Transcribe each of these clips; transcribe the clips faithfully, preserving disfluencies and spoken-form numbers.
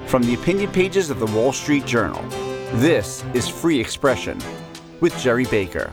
From the opinion pages of the Wall Street Journal, this is Free Expression with Gerry Baker.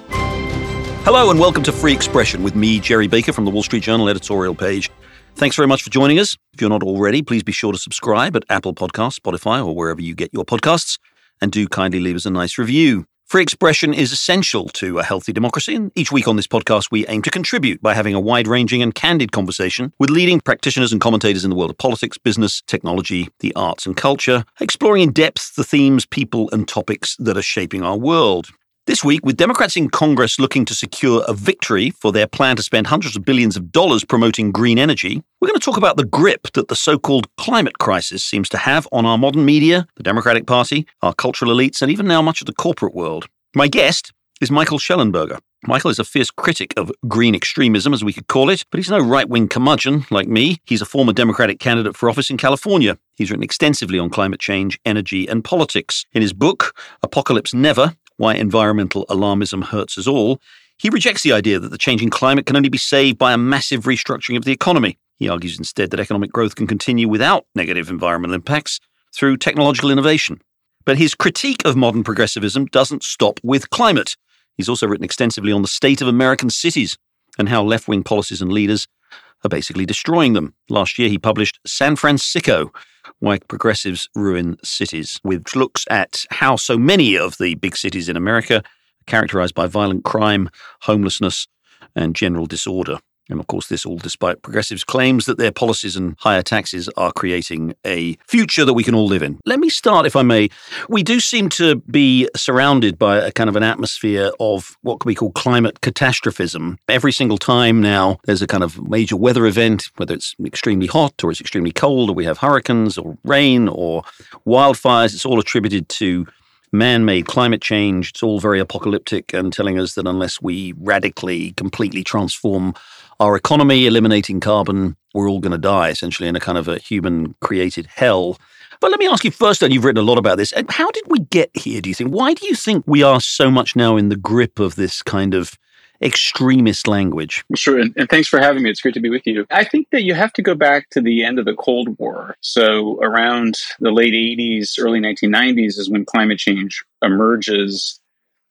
Hello and welcome to Free Expression with me, Gerry Baker, from the Wall Street Journal editorial page. Thanks very much for joining us. If you're not already, please be sure to subscribe at Apple Podcasts, Spotify, or wherever you get your podcasts, and do kindly leave us a nice review. Free expression is essential to a healthy democracy, and each week on this podcast we aim to contribute by having a wide-ranging and candid conversation with leading practitioners and commentators in the world of politics, business, technology, the arts and culture, exploring in depth the themes, people and topics that are shaping our world. This week, with Democrats in Congress looking to secure a victory for their plan to spend hundreds of billions of dollars promoting green energy, we're going to talk about the grip that the so-called climate crisis seems to have on our modern media, the Democratic Party, our cultural elites, and even now much of the corporate world. My guest is Michael Shellenberger. Michael is a fierce critic of green extremism, as we could call it, but he's no right-wing curmudgeon like me. He's a former Democratic candidate for office in California. He's written extensively on climate change, energy, and politics. In his book, Apocalypse Never: Why Environmental Alarmism Hurts Us All, he rejects the idea that the changing climate can only be saved by a massive restructuring of the economy. He argues instead that economic growth can continue without negative environmental impacts through technological innovation. But his critique of modern progressivism doesn't stop with climate. He's also written extensively on the state of American cities and how left-wing policies and leaders are basically destroying them. Last year, he published San Francisco: Why Progressives Ruin Cities, which looks at how so many of the big cities in America are characterized by violent crime, homelessness, and general disorder. And of course, this all despite progressives' claims that their policies and higher taxes are creating a future that we can all live in. Let me start, if I may. We do seem to be surrounded by a kind of an atmosphere of what could be called climate catastrophism. Every single time now there's a kind of major weather event, whether it's extremely hot or it's extremely cold, or we have hurricanes or rain or wildfires, it's all attributed to man-made climate change. It's all very apocalyptic and telling us that unless we radically, completely transform our economy, eliminating carbon, we're all going to die, essentially, in a kind of a human-created hell. But let me ask you first, and you've written a lot about this, how did we get here, do you think? Why do you think we are so much now in the grip of this kind of extremist language? Sure, and, and thanks for having me. It's great to be with you. I think that you have to go back to the end of the Cold War. So around the late eighties, early nineteen nineties is when climate change emerges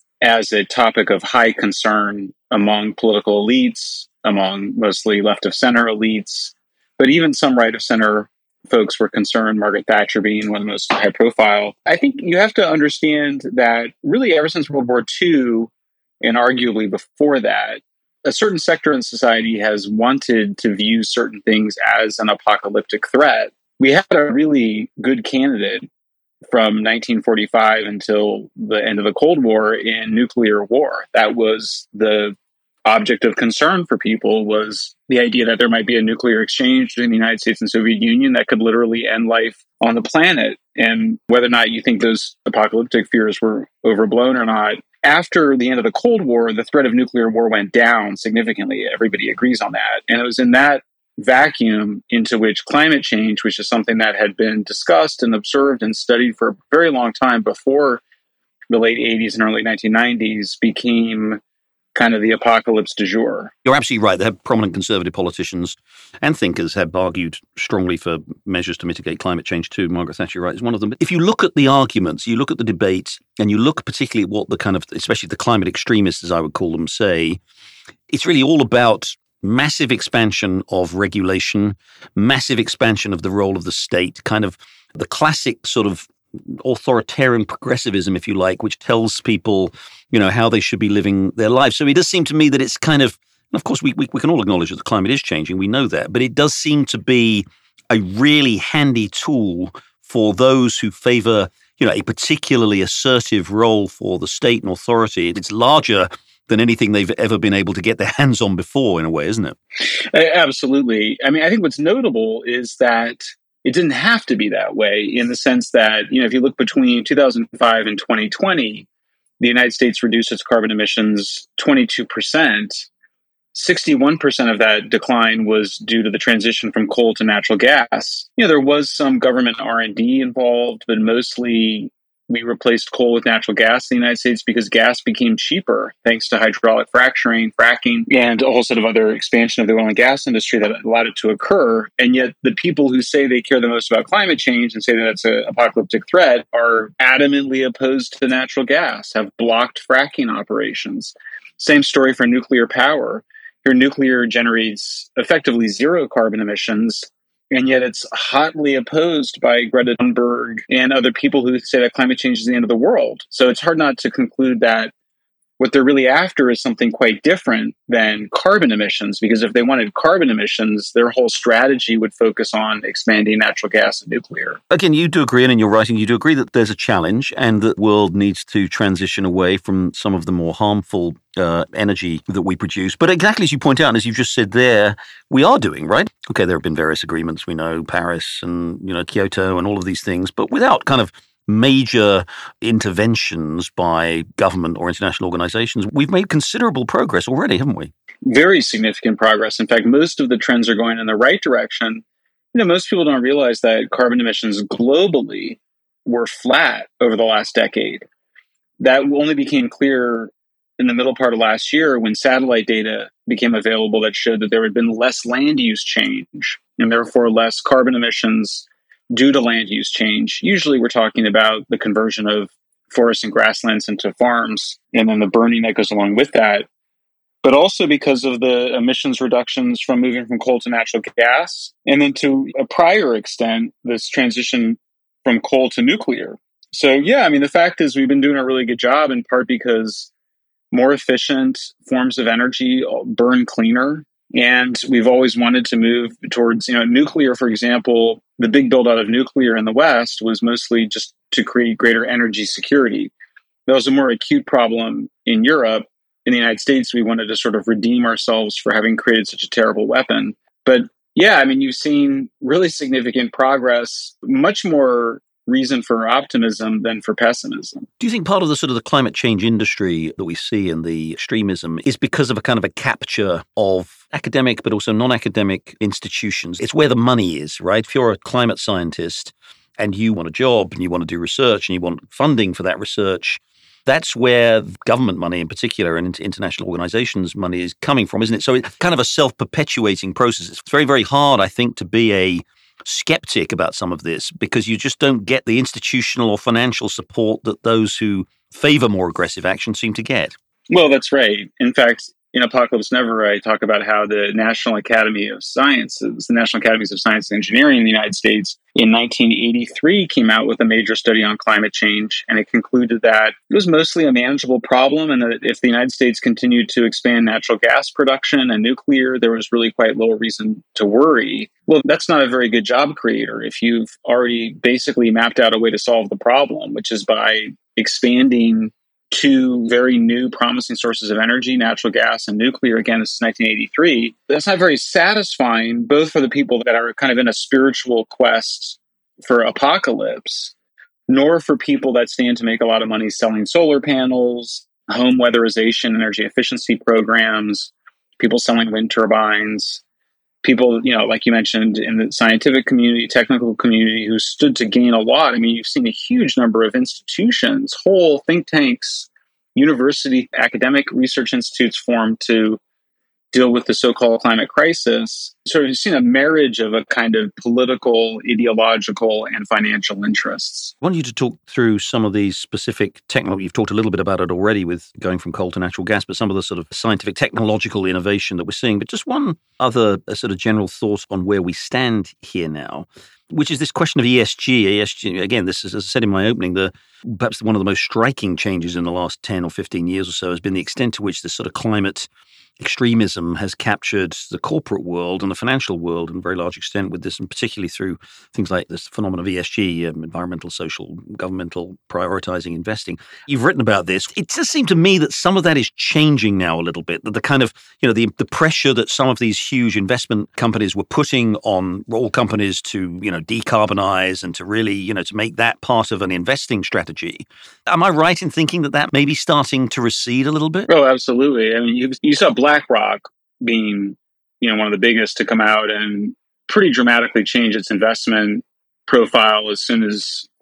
as a topic of high concern among political elites, among mostly left-of-center elites, but even some right-of-center folks were concerned, Margaret Thatcher being one of the most high-profile. I think you have to understand that really ever since World War Two, and arguably before that, a certain sector in society has wanted to view certain things as an apocalyptic threat. We had a really good candidate from nineteen forty-five until the end of the Cold War in nuclear war. That was the object of concern for people, was the idea that there might be a nuclear exchange between the United States and Soviet Union that could literally end life on the planet. And whether or not you think those apocalyptic fears were overblown or not, after the end of the Cold War, the threat of nuclear war went down significantly. Everybody agrees on that. And it was in that vacuum into which climate change, which is something that had been discussed and observed and studied for a very long time before the late eighties and early nineteen nineties, became kind of the apocalypse du jour. You're absolutely right. They have prominent conservative politicians and thinkers have argued strongly for measures to mitigate climate change too. Margaret Thatcher, right, is one of them. But if you look at the arguments, you look at the debate, and you look particularly at what the kind of, especially the climate extremists, as I would call them, say, it's really all about massive expansion of regulation, massive expansion of the role of the state, kind of the classic sort of authoritarian progressivism, if you like, which tells people, you know, how they should be living their lives. So it does seem to me that it's kind of, and of course, we, we we can all acknowledge that the climate is changing. We know that, but it does seem to be a really handy tool for those who favor, you know, a particularly assertive role for the state and authority. It's larger than anything they've ever been able to get their hands on before, in a way, isn't it? Absolutely. I mean, I think what's notable is that it didn't have to be that way, in the sense that, you know, if you look between two thousand five and twenty twenty, the United States reduced its carbon emissions twenty-two percent. sixty-one percent of that decline was due to the transition from coal to natural gas. You know, there was some government R and D involved, but mostly We replaced coal with natural gas in the United States because gas became cheaper thanks to hydraulic fracturing, fracking, and a whole set of other expansion of the oil and gas industry that allowed it to occur. And yet the people who say they care the most about climate change and say that it's an apocalyptic threat are adamantly opposed to natural gas, have blocked fracking operations. Same story for nuclear power. Your nuclear generates effectively zero carbon emissions, and yet it's hotly opposed by Greta Thunberg and other people who say that climate change is the end of the world. So it's hard not to conclude that what they're really after is something quite different than carbon emissions, because if they wanted carbon emissions, their whole strategy would focus on expanding natural gas and nuclear. Again, you do agree, and in your writing, you do agree that there's a challenge and that the world needs to transition away from some of the more harmful uh, energy that we produce. But exactly as you point out, and as you've just said there, we are doing, right? Okay, there have been various agreements, we know, Paris and, you know, Kyoto and all of these things, but without kind of major interventions by government or international organizations, we've made considerable progress already, haven't we? Very significant progress. In fact, most of the trends are going in the right direction. You know, most people don't realize that carbon emissions globally were flat over the last decade. That only became clear in the middle part of last year when satellite data became available that showed that there had been less land use change and therefore less carbon emissions due to land use change. Usually we're talking about the conversion of forests and grasslands into farms and then the burning that goes along with that, but also because of the emissions reductions from moving from coal to natural gas, and then to a prior extent, this transition from coal to nuclear. So yeah, I mean, the fact is we've been doing a really good job in part because more efficient forms of energy burn cleaner. And we've always wanted to move towards, you know, nuclear, for example. The big build out of nuclear in the West was mostly just to create greater energy security. That was a more acute problem in Europe. In the United States, we wanted to sort of redeem ourselves for having created such a terrible weapon. But yeah, I mean, you've seen really significant progress, much more reason for optimism than for pessimism. Do you think part of the sort of the climate change industry that we see in the extremism is because of a kind of a capture of academic but also non-academic institutions? It's where the money is, right? If you're a climate scientist and you want a job and you want to do research and you want funding for that research, that's where government money in particular and international organizations' money is coming from, isn't it? So it's kind of a self-perpetuating process. It's very, very hard, I think, to be a skeptic about some of this because you just don't get the institutional or financial support that those who favor more aggressive action seem to get. Well, that's right. In fact, in Apocalypse Never, I talk about how the National Academy of Sciences, the National Academies of Science and Engineering in the United States, in nineteen eighty-three came out with a major study on climate change, and it concluded that it was mostly a manageable problem, and that if the United States continued to expand natural gas production and nuclear, there was really quite little reason to worry. Well, that's not a very good job creator if you've already basically mapped out a way to solve the problem, which is by expanding two very new promising sources of energy, natural gas and nuclear. Again, this is nineteen eighty-three. That's not very satisfying, both for the people that are kind of in a spiritual quest for apocalypse, nor for people that stand to make a lot of money selling solar panels, home weatherization, energy efficiency programs, people selling wind turbines, people, you know, like you mentioned, in the scientific community, technical community, who stood to gain a lot. I mean, you've seen a huge number of institutions, whole think tanks, university, academic research institutes formed to deal with the so-called climate crisis. So you've seen a marriage of a kind of political, ideological, and financial interests. I want you to talk through some of these specific technology. You've talked a little bit about it already with going from coal to natural gas, but some of the sort of scientific technological innovation that we're seeing. But just one other sort of general thought on where we stand here now, which is this question of E S G. E S G, again, this is, as I said in my opening, the perhaps one of the most striking changes in the last ten or fifteen years or so has been the extent to which this sort of climate extremism has captured the corporate world and the financial world in a very large extent with this, and particularly through things like this phenomenon of E S G, um, environmental, social, governmental prioritizing investing. You've written about this. It does seem to me that some of that is changing now a little bit, that the kind of, you know, the, the pressure that some of these huge investment companies were putting on all companies to, you know, decarbonize and to really, you know, to make that part of an investing strategy. Am I right in thinking that that may be starting to recede a little bit? Oh, absolutely. I mean, you, you saw BlackRock being, you know, one of the biggest to come out and pretty dramatically change its investment profile as soon as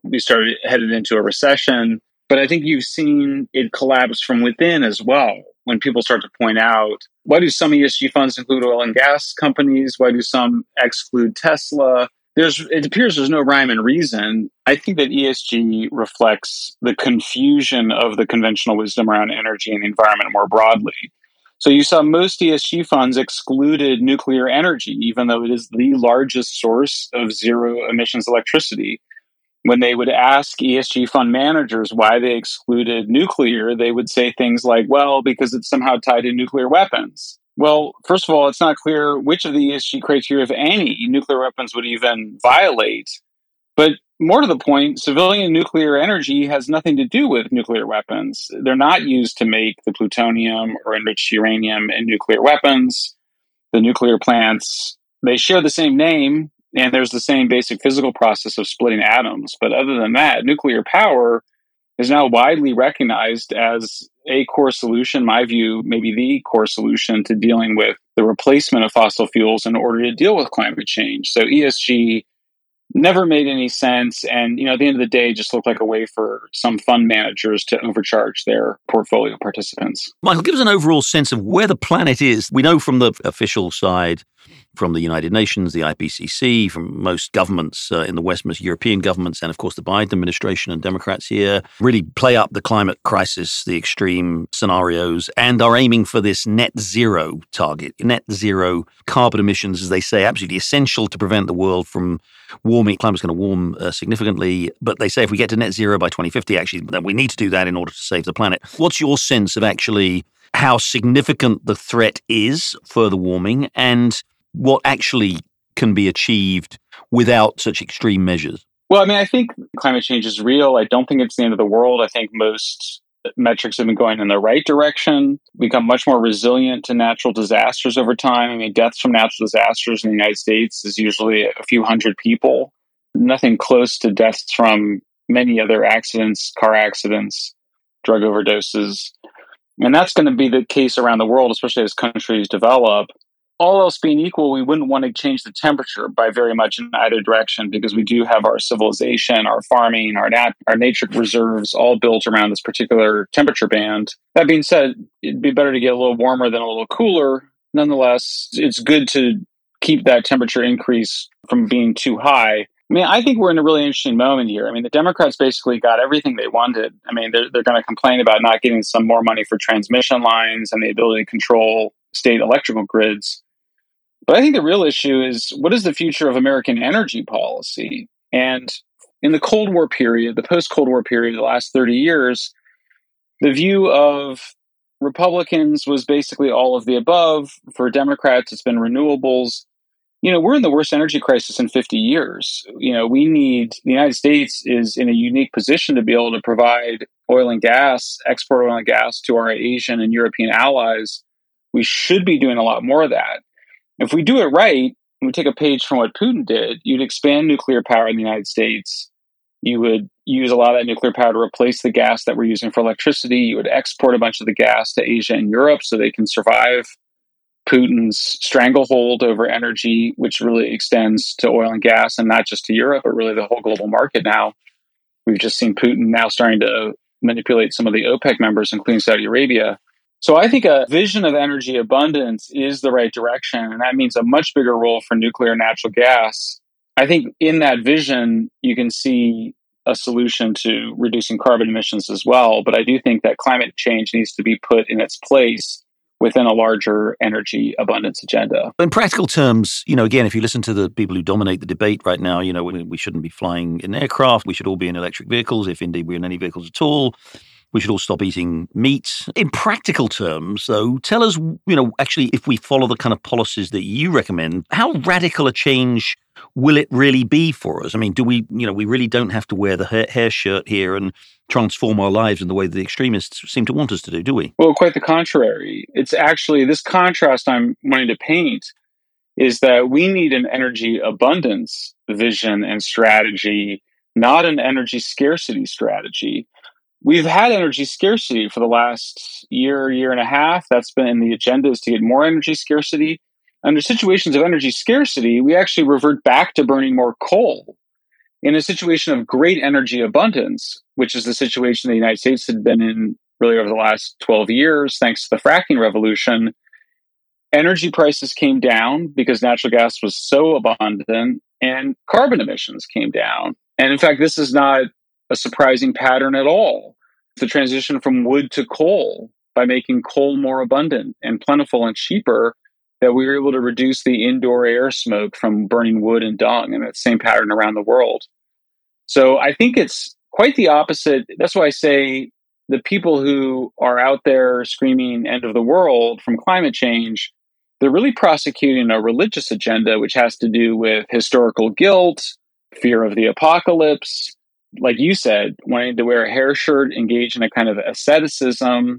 we started headed into a recession. But I think you've seen it collapse from within as well. When people start to point out, why do some E S G funds include oil and gas companies? Why do some exclude Tesla? There's, it appears there's no rhyme and reason. I think that E S G reflects the confusion of the conventional wisdom around energy and the environment more broadly. So you saw most E S G funds excluded nuclear energy, even though it is the largest source of zero emissions electricity. When they would ask E S G fund managers why they excluded nuclear, they would say things like, well, because it's somehow tied to nuclear weapons. Well, first of all, it's not clear which of the E S G criteria, if any, nuclear weapons would even violate. But more to the point, civilian nuclear energy has nothing to do with nuclear weapons. They're not used to make the plutonium or enriched uranium in nuclear weapons. The nuclear plants, they share the same name, and there's the same basic physical process of splitting atoms. But other than that, nuclear power is now widely recognized as a core solution, in my view, maybe the core solution to dealing with the replacement of fossil fuels in order to deal with climate change. So E S G never made any sense. And, you know, at the end of the day, just looked like a way for some fund managers to overcharge their portfolio participants. Michael, give us an overall sense of where the planet is. We know from the official side, from the United Nations, the I P C C, from most governments uh, in the West, most European governments, and of course the Biden administration and Democrats here, really play up the climate crisis, the extreme scenarios, and are aiming for this net zero target. Net zero carbon emissions, as they say, absolutely essential to prevent the world from warming. Climate's going to warm uh, significantly, but they say if we get to net zero by twenty fifty, actually, then we need to do that in order to save the planet. What's your sense of actually how significant the threat is, further warming, and what actually can be achieved without such extreme measures? Well, I mean, I think climate change is real. I don't think it's the end of the world. I think most metrics have been going in the right direction, become much more resilient to natural disasters over time. I mean, deaths from natural disasters in the United States is usually a few hundred people, nothing close to deaths from many other accidents, car accidents, drug overdoses. And that's going to be the case around the world, especially as countries develop. All else being equal, we wouldn't want to change the temperature by very much in either direction because we do have our civilization, our farming, our nat- our nature reserves all built around this particular temperature band. That being said, it'd be better to get a little warmer than a little cooler. Nonetheless, it's good to keep that temperature increase from being too high. I mean, I think we're in a really interesting moment here. I mean, the Democrats basically got everything they wanted. I mean, they're, they're going to complain about not getting some more money for transmission lines and the ability to control state electrical grids. But I think the real issue is, what is the future of American energy policy? And in the Cold War period, the post-Cold War period, the last thirty years, the view of Republicans was basically all of the above. For Democrats, it's been renewables. You know, we're in the worst energy crisis in fifty years. You know, we need, the United States is in a unique position to be able to provide oil and gas, export oil and gas to our Asian and European allies. We should be doing a lot more of that. If we do it right, and we take a page from what Putin did, you'd expand nuclear power in the United States. You would use a lot of that nuclear power to replace the gas that we're using for electricity. You would export a bunch of the gas to Asia and Europe so they can survive Putin's stranglehold over energy, which really extends to oil and gas, and not just to Europe, but really the whole global market now. We've just seen Putin now starting to manipulate some of the OPEC members, including Saudi Arabia. So I think a vision of energy abundance is the right direction, and that means a much bigger role for nuclear and natural gas. I think in that vision, you can see a solution to reducing carbon emissions as well. But I do think that climate change needs to be put in its place within a larger energy abundance agenda. In practical terms, you know, again, if you listen to the people who dominate the debate right now, you know, we, we shouldn't be flying in aircraft. We should all be in electric vehicles, if indeed we're in any vehicles at all. We should all stop eating meat. In practical terms, though, tell us, you know, actually, if we follow the kind of policies that you recommend, how radical a change will it really be for us? I mean, do we, you know, we really don't have to wear the hair, hair shirt here and transform our lives in the way that the extremists seem to want us to do, do we? Well, quite the contrary. It's actually this contrast I'm wanting to paint is that we need an energy abundance vision and strategy, not an energy scarcity strategy. We've had energy scarcity for the last year, year and a half. That's been the agenda, is to get more energy scarcity. Under situations of energy scarcity, we actually revert back to burning more coal. in a situation of great energy abundance, which is the situation the United States had been in really over the last twelve years, thanks to the fracking revolution, energy prices came down because natural gas was so abundant and carbon emissions came down. And in fact, this is not a surprising pattern at all. The transition from wood to coal, by making coal more abundant and plentiful and cheaper, that we were able to reduce the indoor air smoke from burning wood and dung, and that same pattern around the world. So I think it's quite the opposite. That's why I say the people who are out there screaming end of the world from climate change, they're really prosecuting a religious agenda, which has to do with historical guilt, fear of the apocalypse, like you said, wanting to wear a hair shirt, engage in a kind of asceticism,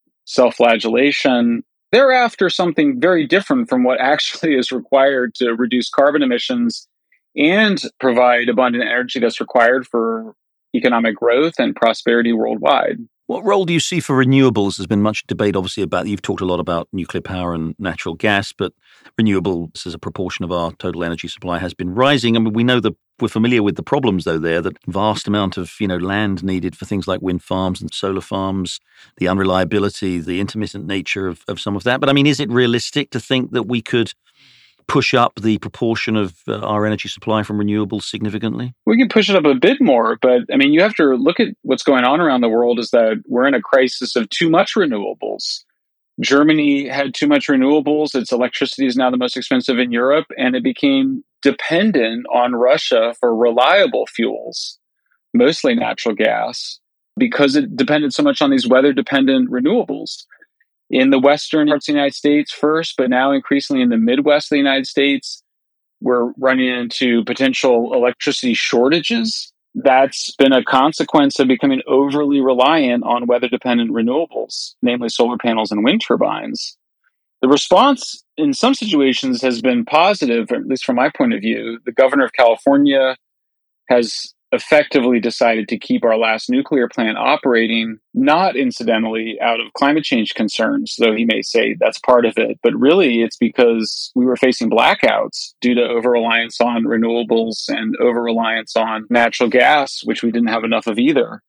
self-flagellation. They're after something very different from what actually is required to reduce carbon emissions and provide abundant energy that's required for economic growth and prosperity worldwide. What role do you see for renewables? There's been much debate, obviously, about, you've talked a lot about nuclear power and natural gas, but renewables as a proportion of our total energy supply has been rising. I mean, we know that we're familiar with the problems, though, there, that vast amount of, you know, land needed for things like wind farms and solar farms, the unreliability, the intermittent nature of, of some of that. But I mean, is it realistic to think that we could push up the proportion of uh, our energy supply from renewables significantly? We can push it up a bit more, but I mean, you have to look at what's going on around the world is that we're in a crisis of too much renewables. Germany had too much renewables. Its electricity is now the most expensive in Europe, and it became dependent on Russia for reliable fuels, mostly natural gas, because it depended so much on these weather-dependent renewables. In the western parts of the United States first, but now increasingly in the Midwest of the United States, we're running into potential electricity shortages. That's been a consequence of becoming overly reliant on weather-dependent renewables, namely solar panels and wind turbines. The response in some situations has been positive, at least from my point of view. The governor of California has effectively decided to keep our last nuclear plant operating, not incidentally out of climate change concerns, though he may say that's part of it, but really it's because we were facing blackouts due to over-reliance on renewables and over-reliance on natural gas, which we didn't have enough of either.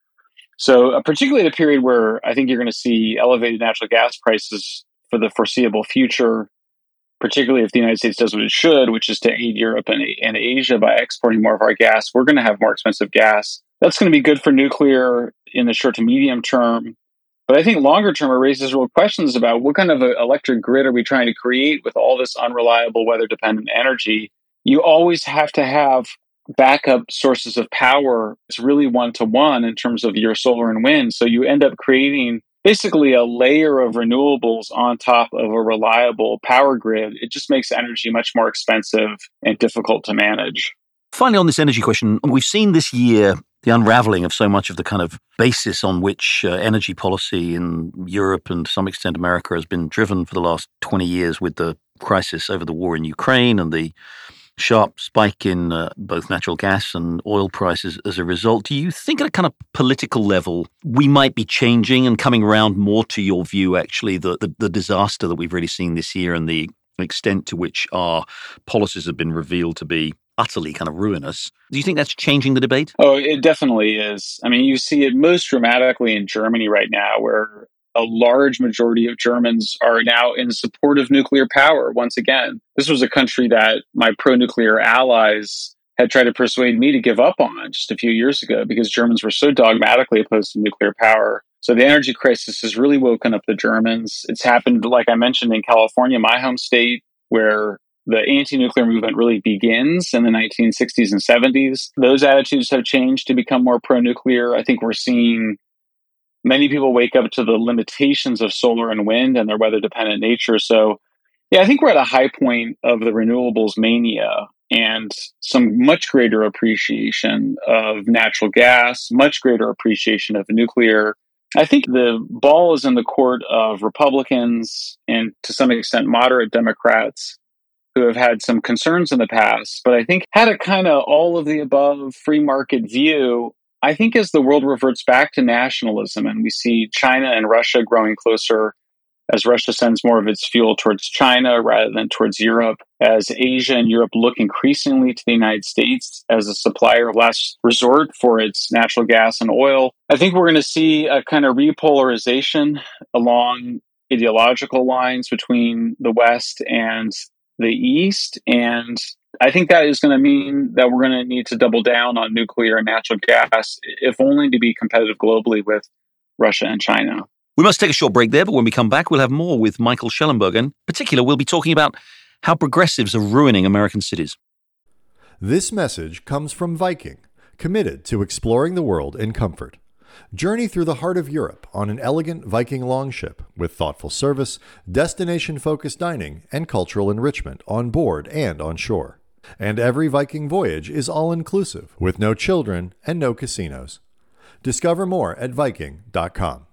So uh, particularly at a period where I think you're going to see elevated natural gas prices for the foreseeable future, particularly if the United States does what it should, which is to aid Europe and, and Asia by exporting more of our gas, we're going to have more expensive gas. That's going to be good for nuclear in the short to medium term. But I think longer term, it raises real questions about what kind of an electric grid are we trying to create with all this unreliable weather-dependent energy. You always have to have backup sources of power. It's really one-to-one in terms of your solar and wind. So you end up creating basically a layer of renewables on top of a reliable power grid. It just makes energy much more expensive and difficult to manage. Finally, on this energy question, we've seen this year the unraveling of so much of the kind of basis on which uh, energy policy in Europe and to some extent America has been driven for the last twenty years with the crisis over the war in Ukraine and the sharp spike in uh, both natural gas and oil prices as a result. Do you think at a kind of political level, we might be changing and coming around more to your view, actually, the, the, the disaster that we've really seen this year and the extent to which our policies have been revealed to be utterly kind of ruinous? Do you think that's changing the debate? Oh, it definitely is. I mean, you see it most dramatically in Germany right now, where a large majority of Germans are now in support of nuclear power. Once again, this was a country that my pro-nuclear allies had tried to persuade me to give up on just a few years ago because Germans were so dogmatically opposed to nuclear power. So the energy crisis has really woken up the Germans. It's happened, like I mentioned, in California, my home state, where the anti-nuclear movement really begins in the nineteen sixties and seventies. Those attitudes have changed to become more pro-nuclear. I think we're seeing many people wake up to the limitations of solar and wind and their weather-dependent nature. So, yeah, I think we're at a high point of the renewables mania and some much greater appreciation of natural gas, much greater appreciation of nuclear. I think the ball is in the court of Republicans and to some extent moderate Democrats who have had some concerns in the past, but I think had a kind of all of the above free market view. I think as the world reverts back to nationalism and we see China and Russia growing closer as Russia sends more of its fuel towards China rather than towards Europe, as Asia and Europe look increasingly to the United States as a supplier of last resort for its natural gas and oil. I think we're going to see a kind of repolarization along ideological lines between the West and the East. And I think that is going to mean that we're going to need to double down on nuclear and natural gas, if only to be competitive globally with Russia and China. We must take a short break there, but when we come back, we'll have more with Michael Shellenberger. In particular, we'll be talking about how progressives are ruining American cities. This message comes from Viking, committed to exploring the world in comfort. Journey through the heart of Europe on an elegant Viking longship with thoughtful service, destination-focused dining, and cultural enrichment on board and on shore. And every Viking voyage is all-inclusive, with no children and no casinos. Discover more at Viking dot com.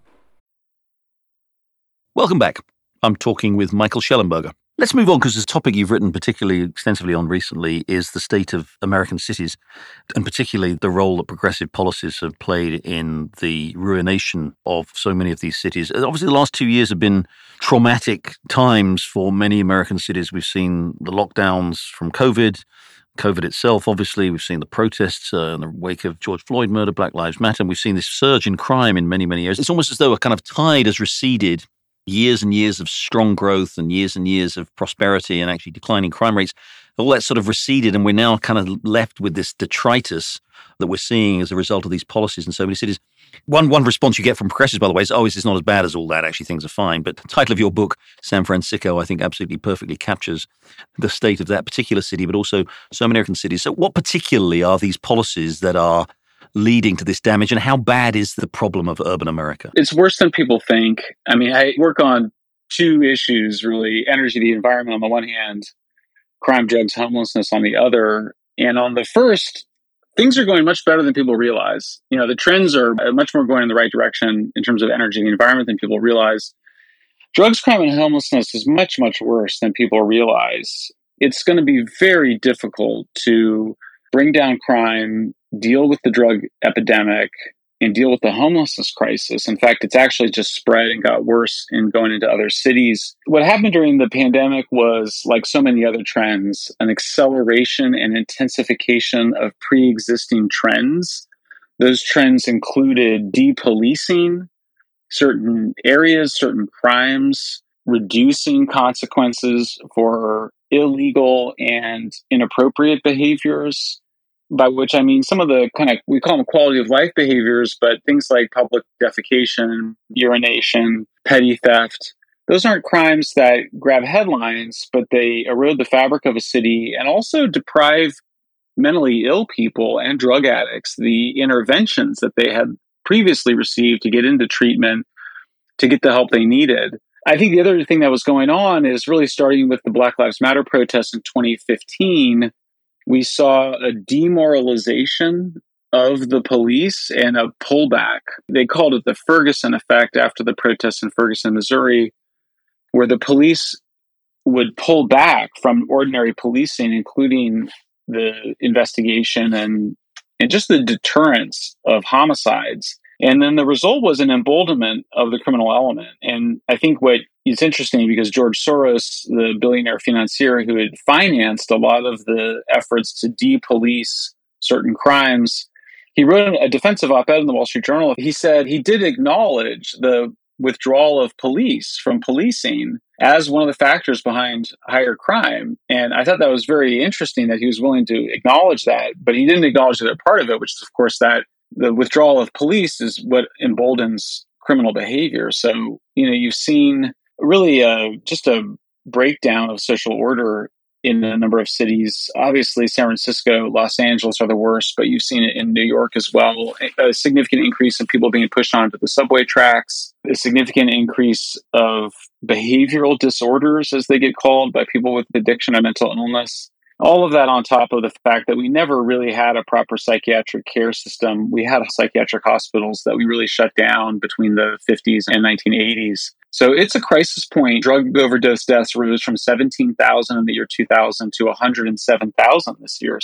Welcome back. I'm talking with Michael Shellenberger. Let's move on, because this topic you've written particularly extensively on recently is the state of American cities, and particularly the role that progressive policies have played in the ruination of so many of these cities. Obviously, the last two years have been traumatic times for many American cities. We've seen the lockdowns from COVID, COVID itself, obviously. We've seen the protests uh, in the wake of George Floyd murder, Black Lives Matter, and we've seen this surge in crime in many, many areas. It's almost as though a kind of tide has receded. Years and years of strong growth and years and years of prosperity and actually declining crime rates, all that sort of receded, and we're now kind of left with this detritus that we're seeing as a result of these policies in so many cities. One one response you get from progressives, by the way, is, oh, this is not as bad as all that. Actually, things are fine. But the title of your book, San Francisco, I think absolutely perfectly captures the state of that particular city, but also so many American cities. So what particularly are these policies that are leading to this damage, and how bad is the problem of urban America? It's worse than people think. I mean, I work on two issues, really: energy, the environment on the one hand, crime, drugs, homelessness on the other. And on the first, things are going much better than people realize. You know, the trends are much more going in the right direction in terms of energy and the environment than people realize. Drugs, crime, and homelessness is much, much worse than people realize. It's going to be very difficult to bring down crime, deal with the drug epidemic, and deal with the homelessness crisis. In fact, it's actually just spread and got worse in going into other cities. What happened during the pandemic was, like so many other trends, an acceleration and intensification of pre-existing trends. Those trends included depolicing certain areas, certain crimes, reducing consequences for illegal and inappropriate behaviors, by which I mean some of the kind of, we call them quality of life behaviors, but things like public defecation, urination, petty theft. Those aren't crimes that grab headlines, but they erode the fabric of a city and also deprive mentally ill people and drug addicts the interventions that they had previously received to get into treatment, to get the help they needed. I think the other thing that was going on is really starting with the Black Lives Matter protests in twenty fifteen, we saw a demoralization of the police and a pullback. They called it the Ferguson effect after the protests in Ferguson, Missouri, where the police would pull back from ordinary policing, including the investigation and, and just the deterrence of homicides. And then the result was an emboldenment of the criminal element. And I think what is interesting, because George Soros, the billionaire financier who had financed a lot of the efforts to depolice certain crimes, he wrote a defensive op-ed in the Wall Street Journal. He said he did acknowledge the withdrawal of police from policing as one of the factors behind higher crime. And I thought that was very interesting that he was willing to acknowledge that, but he didn't acknowledge the other part of it, which is, of course, that the withdrawal of police is what emboldens criminal behavior. So, you know, you've seen really uh, just a breakdown of social order in a number of cities. Obviously, San Francisco, Los Angeles are the worst, but you've seen it in New York as well. A significant increase in people being pushed onto the subway tracks, a significant increase of behavioral disorders, as they get called, by people with addiction or mental illness. All of that on top of the fact that we never really had a proper psychiatric care system. We had psychiatric hospitals that we really shut down between the fifties and nineteen eighties. So it's a crisis point. Drug overdose deaths rose from seventeen thousand in the year two thousand to one hundred seven thousand this year. So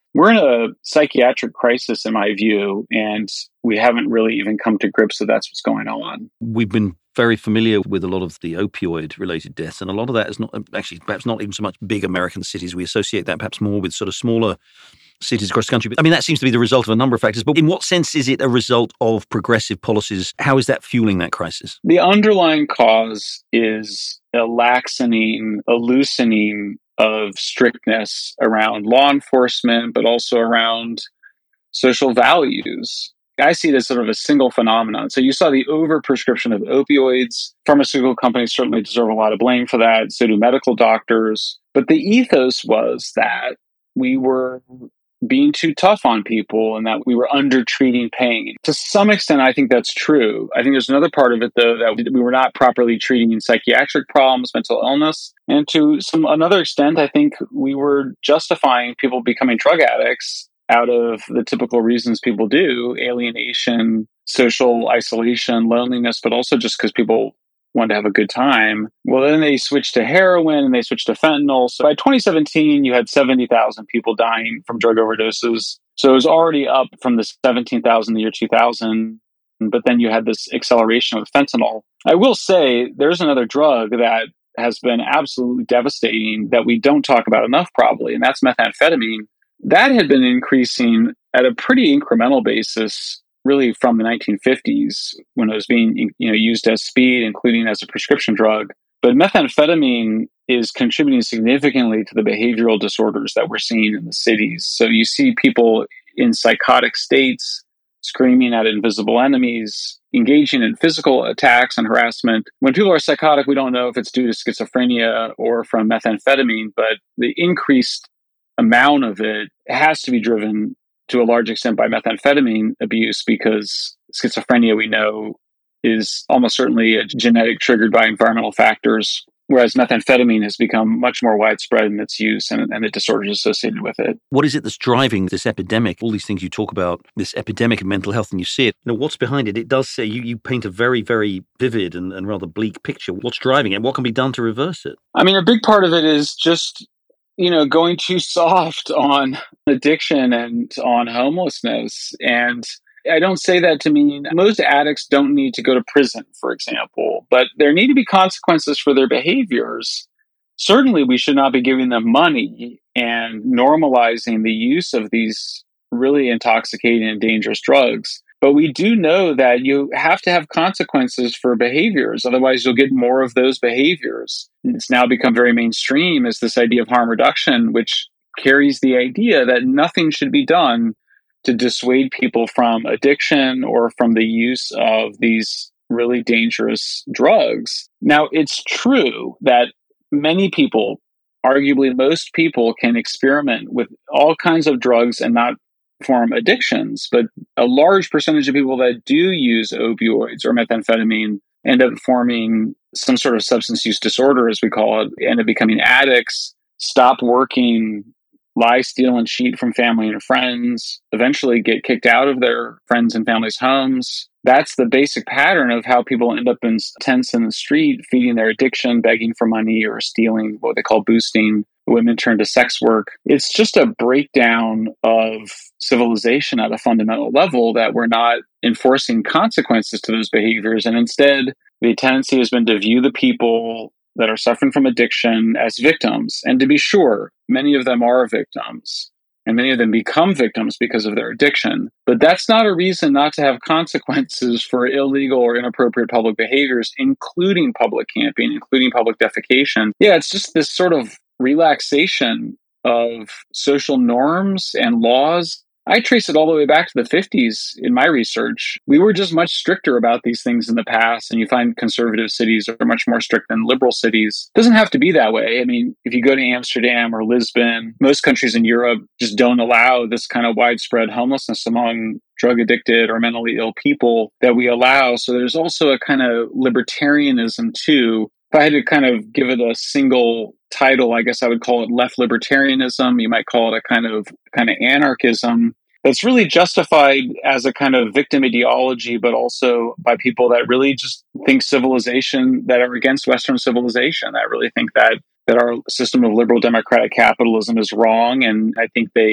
We're in a psychiatric crisis, in my view, and we haven't really even come to grips that that's what's going on. We've been very familiar with a lot of the opioid-related deaths, and a lot of that is not actually perhaps not even so much big American cities. We associate that perhaps more with sort of smaller cities across the country. But I mean, that seems to be the result of a number of factors. But in what sense is it a result of progressive policies? How is that fueling that crisis? The underlying cause is a laxening, a loosening of strictness around law enforcement, but also around social values. I see it as sort of a single phenomenon. So you saw the overprescription of opioids. Pharmaceutical companies certainly deserve a lot of blame for that. So do medical doctors. But the ethos was that we were being too tough on people and that we were under-treating pain. To some extent, I think that's true. I think there's another part of it, though, that we were not properly treating psychiatric problems, mental illness. And to some another extent, I think we were justifying people becoming drug addicts out of the typical reasons people do: alienation, social isolation, loneliness, but also just because people wanted to have a good time. Well, then they switched to heroin and they switched to fentanyl. So by twenty seventeen, you had seventy thousand people dying from drug overdoses. So it was already up from the seventeen thousand in the year two thousand. But then you had this acceleration with fentanyl. I will say there's another drug that has been absolutely devastating that we don't talk about enough probably, and that's methamphetamine. That had been increasing at a pretty incremental basis really from the nineteen fifties when it was being you know used as speed, including as a prescription drug. But methamphetamine is contributing significantly to the behavioral disorders that we're seeing in the cities. So you see people in psychotic states, screaming at invisible enemies, engaging in physical attacks and harassment. When people are psychotic, we don't know if it's due to schizophrenia or from methamphetamine, but the increased amount of it has to be driven to a large extent by methamphetamine abuse, because schizophrenia, we know, is almost certainly a genetic triggered by environmental factors, whereas methamphetamine has become much more widespread in its use and, and the disorders associated with it. What is it that's driving this epidemic? All these things you talk about, this epidemic of mental health, and you see it. You know, what's behind it? It does say, you, you paint a very, very vivid and, and rather bleak picture. What's driving it? What can be done to reverse it? I mean, a big part of it is just you know, going too soft on addiction and on homelessness. And I don't say that to mean most addicts don't need to go to prison, for example, but there need to be consequences for their behaviors. Certainly, we should not be giving them money and normalizing the use of these really intoxicating and dangerous drugs. But we do know that you have to have consequences for behaviors. Otherwise, you'll get more of those behaviors. It's now become very mainstream as this idea of harm reduction, which carries the idea that nothing should be done to dissuade people from addiction or from the use of these really dangerous drugs. Now, it's true that many people, arguably most people, can experiment with all kinds of drugs and not form addictions, but a large percentage of people that do use opioids or methamphetamine end up forming some sort of substance use disorder, as we call it, end up becoming addicts, stop working, lie, steal, and cheat from family and friends, eventually get kicked out of their friends' and families' homes. That's the basic pattern of how people end up in tents in the street, feeding their addiction, begging for money, or stealing, what they call boosting. Women turn to sex work. It's just a breakdown of civilization at a fundamental level, that we're not enforcing consequences to those behaviors. And instead, the tendency has been to view the people that are suffering from addiction as victims. And to be sure, many of them are victims, and many of them become victims because of their addiction. But that's not a reason not to have consequences for illegal or inappropriate public behaviors, including public camping, including public defecation. Yeah, it's just this sort of relaxation of social norms and laws. I trace it all the way back to the fifties in my research. We were just much stricter about these things in the past, and you find conservative cities are much more strict than liberal cities. It doesn't have to be that way. I mean, if you go to Amsterdam or Lisbon, most countries in Europe just don't allow this kind of widespread homelessness among drug addicted or mentally ill people that we allow. So there's also a kind of libertarianism too. If I had to kind of give it a single title, I guess I would call it left libertarianism. You might call it a kind of kind of anarchism that's really justified as a kind of victim ideology, but also by people that really just think civilization, that are against Western civilization, that really think that that our system of liberal democratic capitalism is wrong. And I think they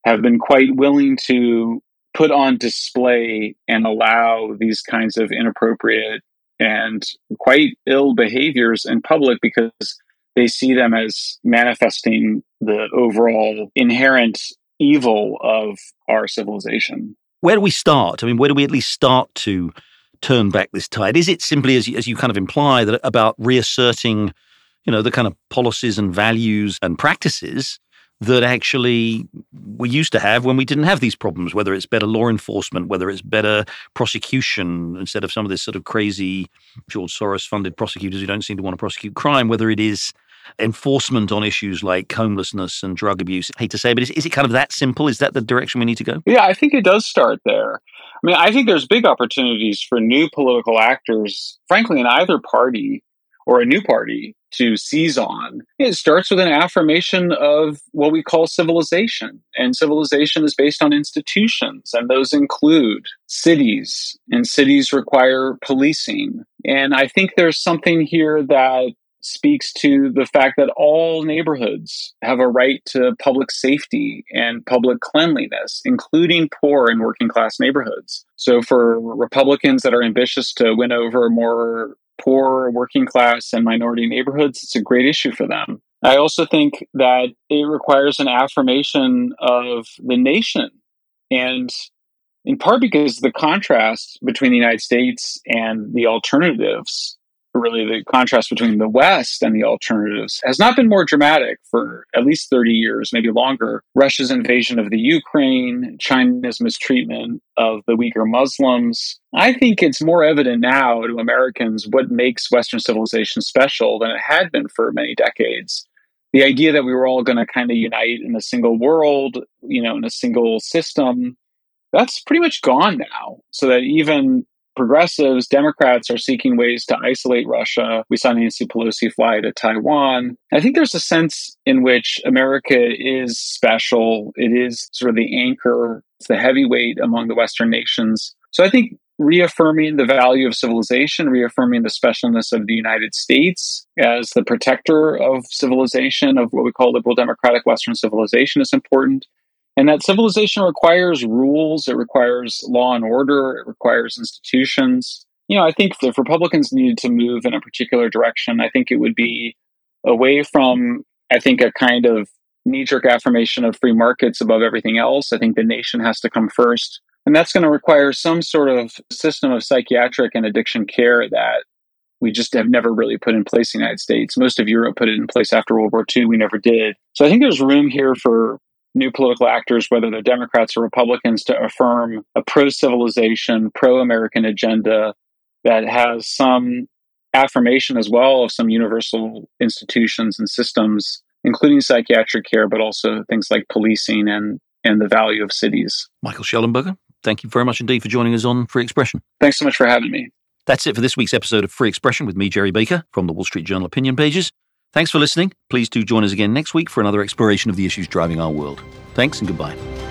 have been quite willing to put on display and allow these kinds of inappropriate and quite ill behaviors in public because they see them as manifesting the overall inherent evil of our civilization. Where do we start? I mean, where do we at least start to turn back this tide? Is it simply, as you, as you kind of imply, that about reasserting, you know, the kind of policies and values and practices that actually we used to have when we didn't have these problems, whether it's better law enforcement, whether it's better prosecution instead of some of this sort of crazy George Soros-funded prosecutors who don't seem to want to prosecute crime, whether it is enforcement on issues like homelessness and drug abuse. I hate to say, but is, is it kind of that simple? Is that the direction we need to go? Yeah, I think it does start there. I mean, I think there's big opportunities for new political actors, frankly, in either party or a new party to seize on. It starts with an affirmation of what we call civilization. And civilization is based on institutions, and those include cities, and cities require policing. And I think there's something here that speaks to the fact that all neighborhoods have a right to public safety and public cleanliness, including poor and working class neighborhoods. So for Republicans that are ambitious to win over more poor, working class, and minority neighborhoods, it's a great issue for them. I also think that it requires an affirmation of the nation. And in part because the contrast between the United States and the alternatives, really the contrast between the West and the alternatives, has not been more dramatic for at least thirty years, maybe longer. Russia's invasion of the Ukraine, China's mistreatment of the Uyghur Muslims. I think it's more evident now to Americans what makes Western civilization special than it had been for many decades. The idea that we were all going to kind of unite in a single world, you know, in a single system, that's pretty much gone now. So that even progressives, Democrats are seeking ways to isolate Russia. We saw Nancy Pelosi fly to Taiwan. I think there's a sense in which America is special. It is sort of the anchor, it's the heavyweight among the Western nations. So I think reaffirming the value of civilization, reaffirming the specialness of the United States as the protector of civilization, of what we call liberal democratic Western civilization, is important. And that civilization requires rules, it requires law and order, it requires institutions. You know, I think if Republicans needed to move in a particular direction, I think it would be away from, I think, a kind of knee-jerk affirmation of free markets above everything else. I think the nation has to come first. And that's going to require some sort of system of psychiatric and addiction care that we just have never really put in place in the United States. Most of Europe put it in place after World War Two. We never did. So I think there's room here for new political actors, whether they're Democrats or Republicans, to affirm a pro-civilization, pro-American agenda that has some affirmation as well of some universal institutions and systems, including psychiatric care, but also things like policing and, and the value of cities. Michael Shellenberger, thank you very much indeed for joining us on Free Expression. Thanks so much for having me. That's it for this week's episode of Free Expression with me, Jerry Baker, from the Wall Street Journal opinion pages. Thanks for listening. Please do join us again next week for another exploration of the issues driving our world. Thanks and goodbye.